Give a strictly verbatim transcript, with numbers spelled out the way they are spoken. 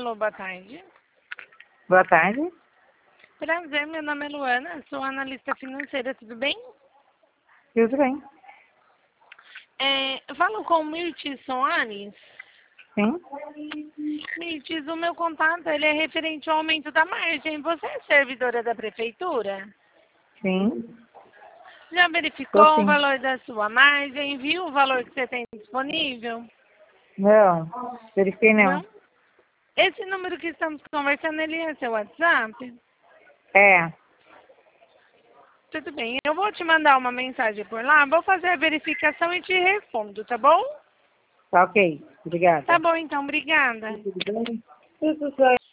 Alô, boa tarde. Boa tarde. Prazer, meu nome é Luana, sou analista financeira, tudo bem? Tudo bem? É, eu falo com o Mirtes Soares. Sim? Mirtes, o meu contato ele é referente ao aumento da margem. Você é servidora da prefeitura? Sim. Já Tô verificou o sim. valor da sua margem? Viu o valor que você tem disponível? Não. Verifiquei não. Não? Esse número que estamos conversando, ele é seu WhatsApp? É. Tudo bem, eu vou te mandar uma mensagem por lá, vou fazer a verificação e te respondo, tá bom? Tá ok. Obrigada. Tá bom então, obrigada. Tudo bem? Tudo bem.